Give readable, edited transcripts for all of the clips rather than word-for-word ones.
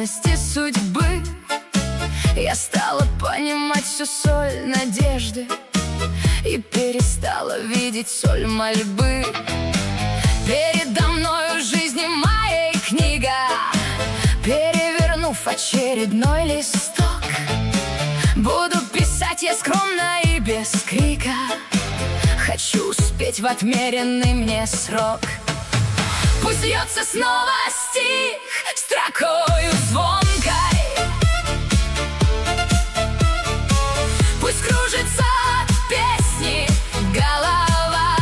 превратности судьбы я стала понимать всю соль надежды и перестала видеть соль мольбы. Передо мною жизни моей книга, перевернув очередной листок, буду писать я скромно и без крика. Хочу успеть в отмеренный мне срок. Пусть льется снова стих строкою звонкой, пусть кружится от песни голова.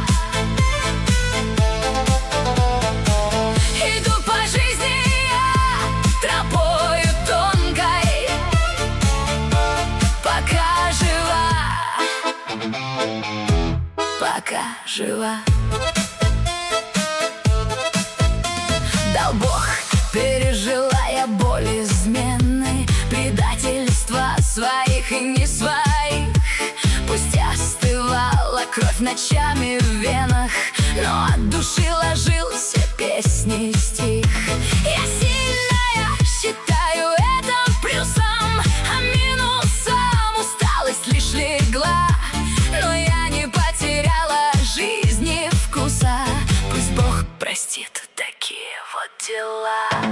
Иду по жизни я тропою тонкой, пока жива, пока жива. Дал Бог, пережила я боль измены, предательства своих и не своих. Пусть остывала кровь ночами в венах, но от души ложился песни стих. Я сильная, считаю это плюсом, а минусом усталость лишь легла. Но я не потеряла жизни вкуса, пусть Бог простит такие вот дела.